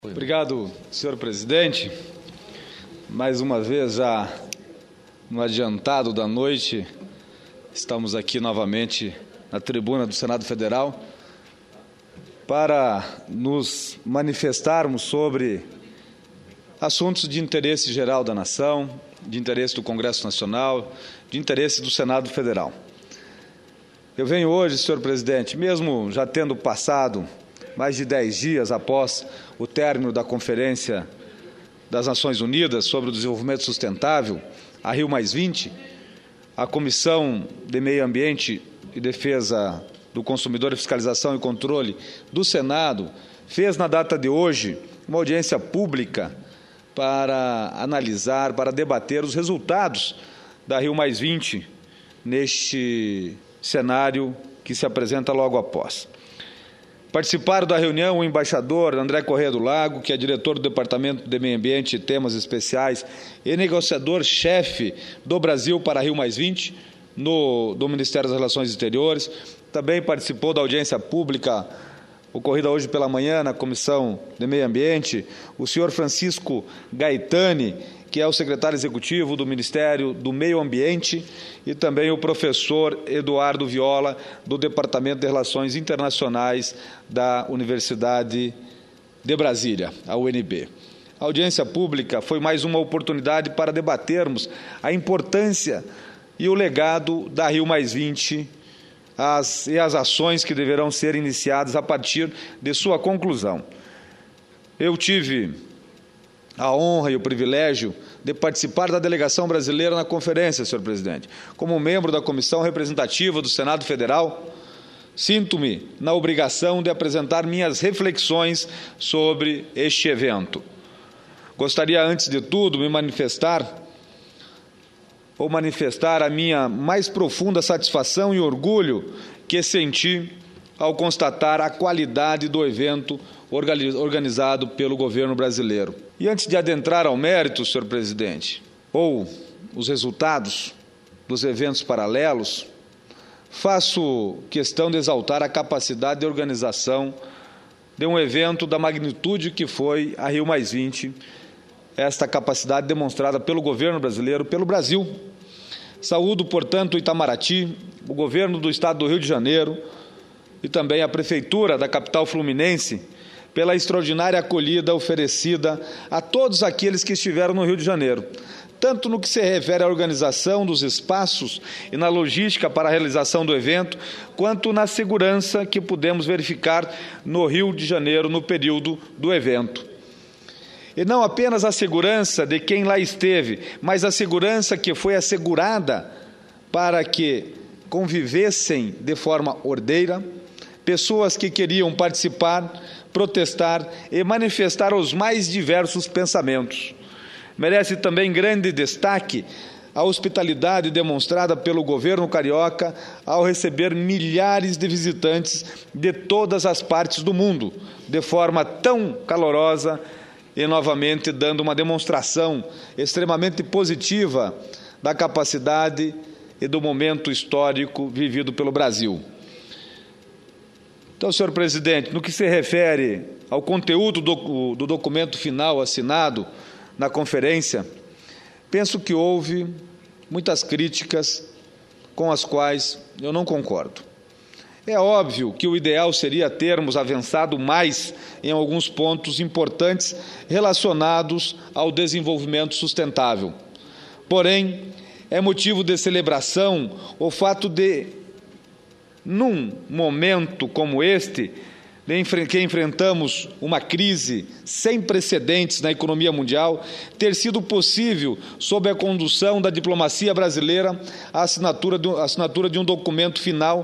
Obrigado, senhor presidente. Mais uma vez, já no adiantado da noite, estamos aqui novamente na tribuna do Senado Federal para nos manifestarmos sobre assuntos de interesse geral da nação, de interesse do Congresso Nacional, de interesse do Senado Federal. Eu venho hoje, senhor presidente, mesmo já tendo passado mais de 10 dias após o término da Conferência das Nações Unidas sobre o Desenvolvimento Sustentável, a Rio+20, a Comissão de Meio Ambiente e Defesa do Consumidor, Fiscalização e Controle do Senado fez, na data de hoje, uma audiência pública para analisar, para debater os resultados da Rio+20 neste cenário que se apresenta logo após. Participaram da reunião o embaixador André Corrêa do Lago, que é diretor do Departamento de Meio Ambiente e Temas Especiais e negociador-chefe do Brasil para a Rio+20 do Ministério das Relações Exteriores. Também participou da audiência pública ocorrida hoje pela manhã na Comissão de Meio Ambiente o senhor Francisco Gaetani, que é o secretário executivo do Ministério do Meio Ambiente, e também o professor Eduardo Viola, do Departamento de Relações Internacionais da Universidade de Brasília, a UNB. A audiência pública foi mais uma oportunidade para debatermos a importância e o legado da Rio+20 e as ações que deverão ser iniciadas a partir de sua conclusão. Eu tive a honra e o privilégio de participar da delegação brasileira na conferência, senhor presidente. Como membro da comissão representativa do Senado Federal, sinto-me na obrigação de apresentar minhas reflexões sobre este evento. Gostaria, antes de tudo, manifestar a minha mais profunda satisfação e orgulho que senti ao constatar a qualidade do evento organizado pelo governo brasileiro. E antes de adentrar ao mérito, senhor presidente, ou os resultados dos eventos paralelos, faço questão de exaltar a capacidade de organização de um evento da magnitude que foi a Rio+20, esta capacidade demonstrada pelo governo brasileiro, pelo Brasil. Saúdo, portanto, o Itamaraty, o governo do Estado do Rio de Janeiro e também a Prefeitura da capital fluminense, pela extraordinária acolhida oferecida a todos aqueles que estiveram no Rio de Janeiro, tanto no que se refere à organização dos espaços e na logística para a realização do evento, quanto na segurança que pudemos verificar no Rio de Janeiro no período do evento. E não apenas a segurança de quem lá esteve, mas a segurança que foi assegurada para que convivessem de forma ordeira pessoas que queriam participar, protestar e manifestar os mais diversos pensamentos. Merece também grande destaque a hospitalidade demonstrada pelo governo carioca ao receber milhares de visitantes de todas as partes do mundo, de forma tão calorosa e, novamente, dando uma demonstração extremamente positiva da capacidade e do momento histórico vivido pelo Brasil. Então, senhor presidente, no que se refere ao conteúdo do documento final assinado na conferência, penso que houve muitas críticas com as quais eu não concordo. É óbvio que o ideal seria termos avançado mais em alguns pontos importantes relacionados ao desenvolvimento sustentável. Porém, é motivo de celebração o fato de, num momento como este, que enfrentamos uma crise sem precedentes na economia mundial, ter sido possível, sob a condução da diplomacia brasileira, a assinatura de um documento final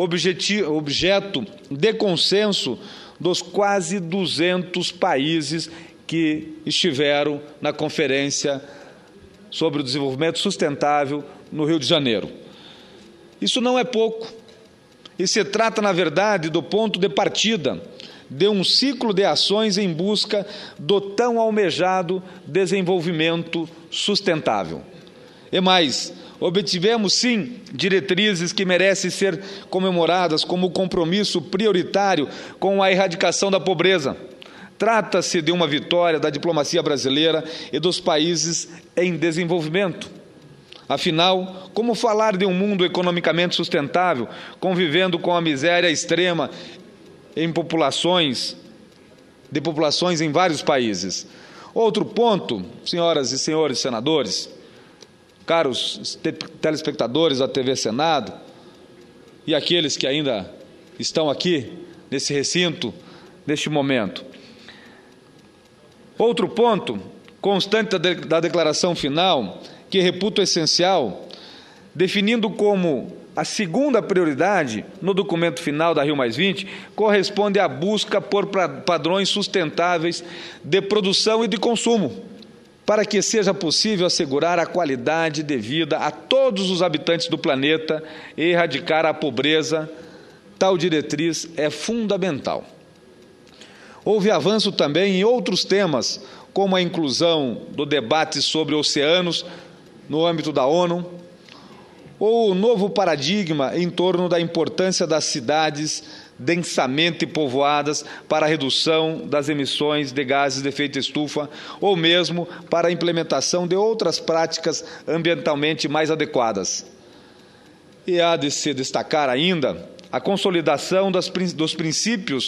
objeto de consenso dos quase 200 países que estiveram na Conferência sobre o Desenvolvimento Sustentável no Rio de Janeiro. Isso não é pouco. E se trata, na verdade, do ponto de partida de um ciclo de ações em busca do tão almejado desenvolvimento sustentável. E mais, obtivemos, sim, diretrizes que merecem ser comemoradas como compromisso prioritário com a erradicação da pobreza, Trata-se de uma vitória da diplomacia brasileira e dos países em desenvolvimento. Afinal, como falar de um mundo economicamente sustentável, convivendo com a miséria extrema em populações em vários países? Outro ponto, senhoras e senhores senadores, caros telespectadores da TV Senado e aqueles que ainda estão aqui nesse recinto, neste momento. Outro ponto constante da declaração final, que reputo essencial, definindo como a segunda prioridade no documento final da Rio+20, corresponde à busca por padrões sustentáveis de produção e de consumo, para que seja possível assegurar a qualidade de vida a todos os habitantes do planeta e erradicar a pobreza. Tal diretriz é fundamental. Houve avanço também em outros temas, como a inclusão do debate sobre oceanos no âmbito da ONU, ou o novo paradigma em torno da importância das cidades densamente povoadas para a redução das emissões de gases de efeito estufa, ou mesmo para a implementação de outras práticas ambientalmente mais adequadas. E há de se destacar ainda a consolidação dos princípios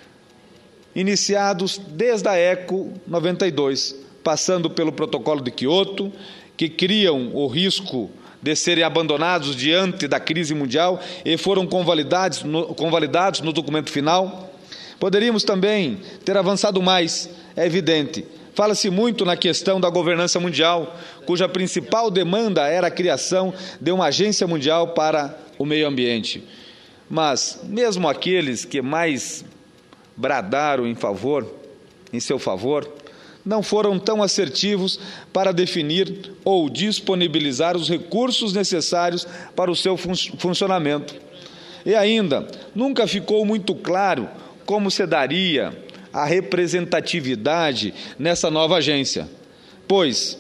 iniciados desde a ECO 92, passando pelo Protocolo de Quioto, que criam o risco de serem abandonados diante da crise mundial e foram convalidados no documento final. Poderíamos também ter avançado mais, é evidente. Fala-se muito na questão da governança mundial, cuja principal demanda era a criação de uma agência mundial para o meio ambiente. Mas, mesmo aqueles que mais bradaram em seu favor, não foram tão assertivos para definir ou disponibilizar os recursos necessários para o seu funcionamento. E ainda, nunca ficou muito claro como se daria a representatividade nessa nova agência. Pois,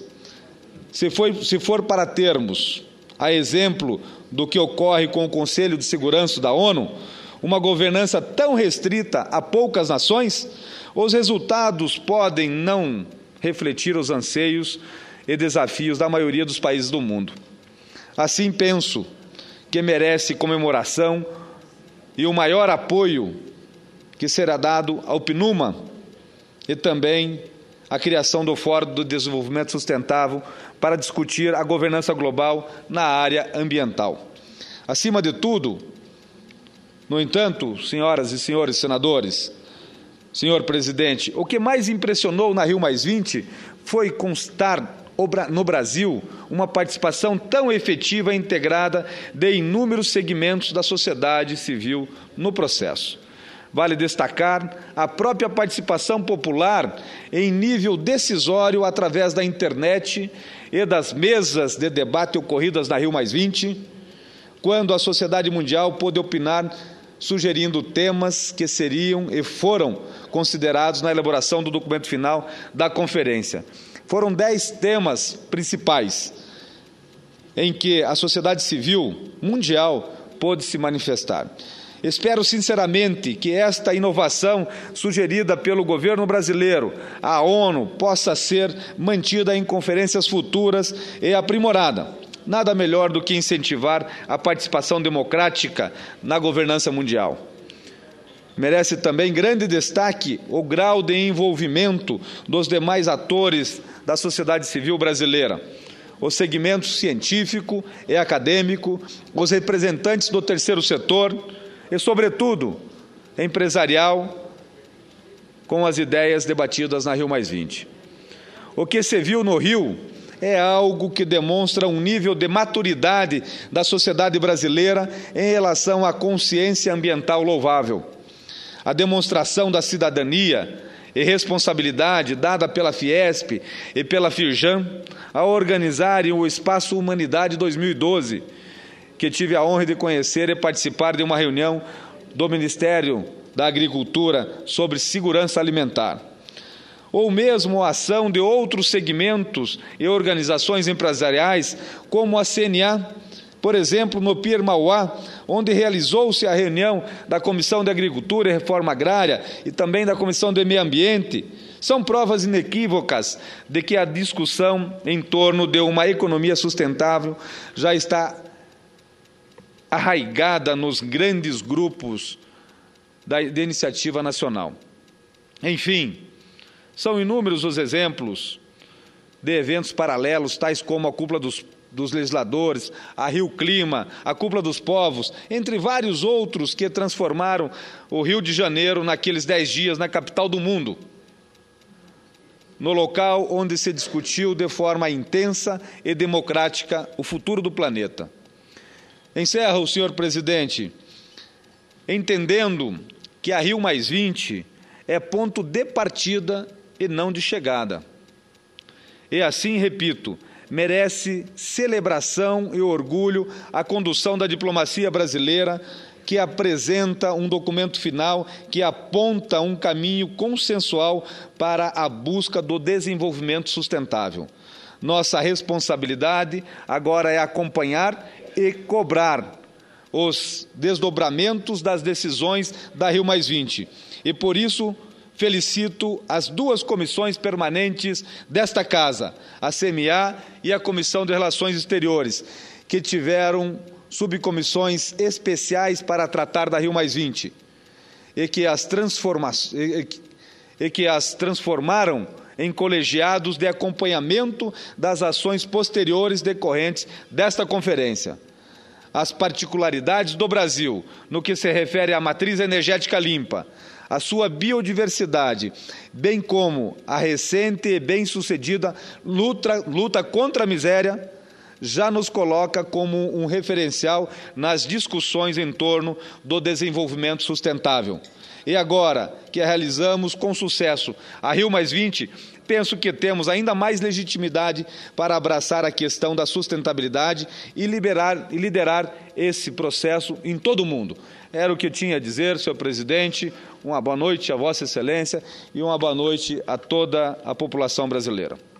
se for para termos, a exemplo do que ocorre com o Conselho de Segurança da ONU, uma governança tão restrita a poucas nações, os resultados podem não refletir os anseios e desafios da maioria dos países do mundo. Assim, penso que merece comemoração e o maior apoio que será dado ao PNUMA e também a criação do Fórum do Desenvolvimento Sustentável para discutir a governança global na área ambiental. Acima de tudo, no entanto, senhoras e senhores senadores, senhor presidente, o que mais impressionou na Rio+20 foi constar no Brasil uma participação tão efetiva e integrada de inúmeros segmentos da sociedade civil no processo. Vale destacar a própria participação popular em nível decisório através da internet e das mesas de debate ocorridas na Rio+20, quando a sociedade mundial pôde opinar, sugerindo temas que seriam e foram considerados na elaboração do documento final da conferência. Foram 10 temas principais em que a sociedade civil mundial pôde se manifestar. Espero sinceramente que esta inovação sugerida pelo governo brasileiro, a ONU, possa ser mantida em conferências futuras e aprimorada. Nada melhor do que incentivar a participação democrática na governança mundial. Merece também grande destaque o grau de envolvimento dos demais atores da sociedade civil brasileira, o segmento científico e acadêmico, os representantes do terceiro setor e, sobretudo, empresarial, com as ideias debatidas na Rio+20. O que se viu no Rio é algo que demonstra um nível de maturidade da sociedade brasileira em relação à consciência ambiental louvável. A demonstração da cidadania e responsabilidade dada pela Fiesp e pela Firjan ao organizarem o Espaço Humanidade 2012, que tive a honra de conhecer e participar de uma reunião do Ministério da Agricultura sobre segurança alimentar. Ou mesmo a ação de outros segmentos e organizações empresariais, como a CNA, Por exemplo, no Pier Mauá, onde realizou-se a reunião da Comissão de Agricultura e Reforma Agrária e também da Comissão de Meio Ambiente, são provas inequívocas de que a discussão em torno de uma economia sustentável já está arraigada nos grandes grupos da iniciativa nacional. Enfim, são inúmeros os exemplos de eventos paralelos, tais como a Cúpula dos Legisladores, a Rio Clima, a Cúpula dos Povos, entre vários outros que transformaram o Rio de Janeiro, naqueles 10 dias, na capital do mundo, no local onde se discutiu de forma intensa e democrática o futuro do planeta. Encerro, senhor presidente, entendendo que a Rio+20 é ponto de partida e não de chegada. E assim, repito, merece celebração e orgulho a condução da diplomacia brasileira, que apresenta um documento final que aponta um caminho consensual para a busca do desenvolvimento sustentável. Nossa responsabilidade agora é acompanhar e cobrar os desdobramentos das decisões da Rio+20. E, por isso, felicito as 2 comissões permanentes desta Casa, a CMA e a Comissão de Relações Exteriores, que tiveram subcomissões especiais para tratar da Rio+20 e que as transformaram em colegiados de acompanhamento das ações posteriores decorrentes desta conferência. As particularidades do Brasil, no que se refere à matriz energética limpa, a sua biodiversidade, bem como a recente e bem-sucedida luta contra a miséria, já nos coloca como um referencial nas discussões em torno do desenvolvimento sustentável. E agora que realizamos com sucesso a Rio+20, penso que temos ainda mais legitimidade para abraçar a questão da sustentabilidade e liderar esse processo em todo o mundo. Era o que eu tinha a dizer, senhor presidente. Uma boa noite a Vossa Excelência e uma boa noite a toda a população brasileira.